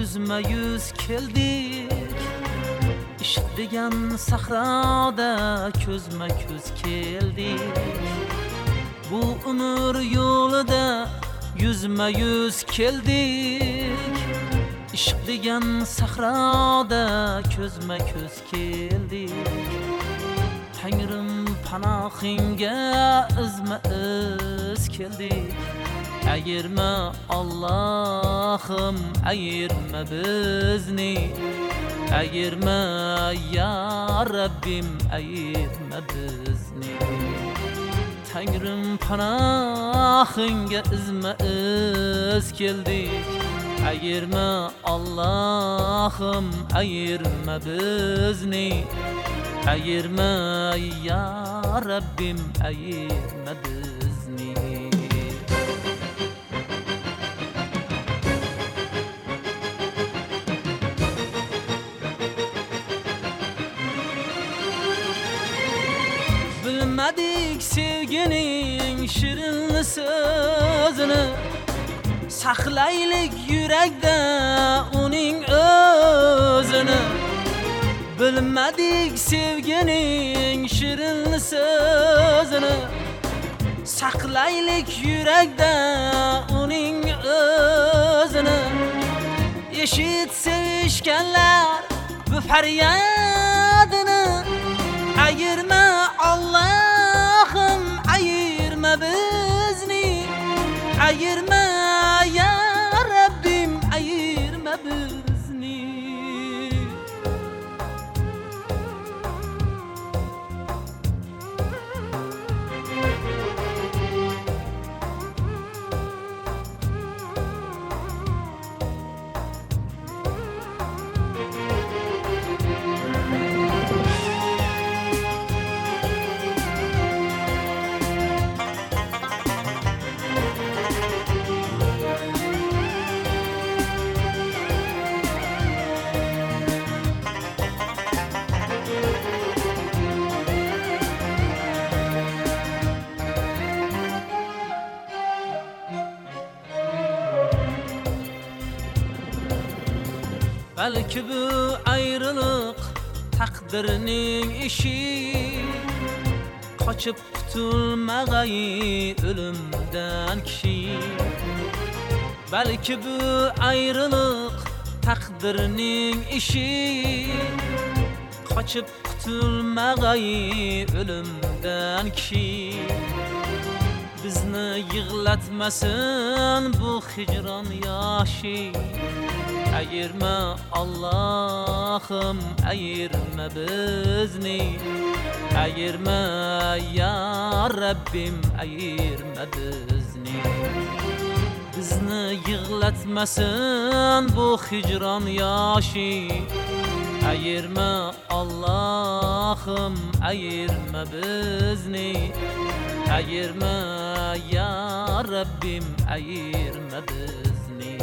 yüzme yüz keldik. İşq degan sahrada közma köz keldik. Bu umr yo'lida yüzme yüz keldik. İşq degan sahrada közma köz keldik. Tangrim panohingga izma iz keldik. Ayirma Allah'ım, ayirma bizni. Ayirma ya Rabbim, ayirma bizni. Tangrim panohingga izma iz keldik. Ayirma Allah'ım, ayirma bizni. Ayirma ya Rabbim, ayirma bizni. Bilmedik sevginin şirin sözünü. Saklaylik yürekde uning özünü. Bilmedik sevginin şirin sözünü. Saklaylik yürekde uning özünü. Eşit sevişkenler bu feryadını. Ayirma Allah'ım, ayirma bizni. Ayirma ya Rabbim, ayirma bizni. Belki bu ayrılık takdirinin işi. Kaçıp kurtulmayı ölümden kişi. Belki bu ayrılık takdirinin işi. Kaçıp kurtulmayı ölümden kişi. Bizni yığlatmasın bu hicran yaşı. Ayirma Allah'ım, ayirma bizni. Ayirma ya Rabbim, ayirma bizni. Bizni yığlatmasın bu hicran yaşı. Ayirma Allah'ım, ayirma bizni. Ayirma ya Rabbim, ayirma bizni.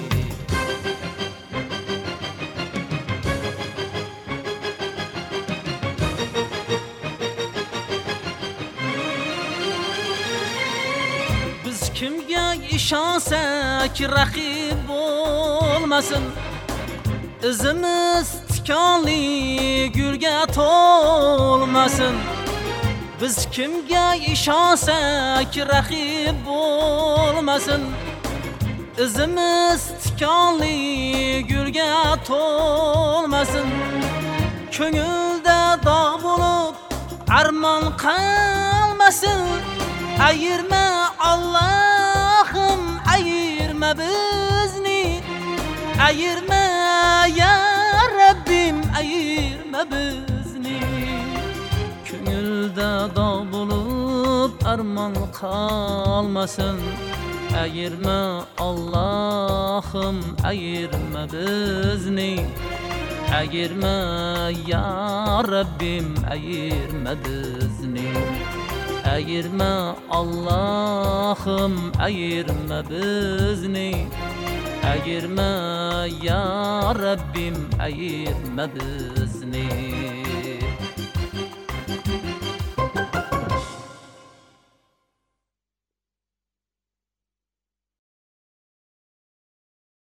Biz kimga ishonsak raqib bo'lmasin. Izimiz tikonli gulga to'lmasin. Biz kimga ishonsak raqib bo'lmasin. Izimiz tikonli gulga to'lmasin. Ko'ngilda dog' bo'lib armon qolmasin. Ayirma Allah'ım, ayirma bizni. Ayirma ya Rabbim, ayirma bizni. Ko'ngilda dog' bo'lib armon qolmasin. Ayirma Allah'ım, ayirma bizni. Ayirma ya Rabbim, ayirma bizni. Ayirma Allah'ım, ayirma bizni. Ayirma ya Rabbim, ayirma bizni.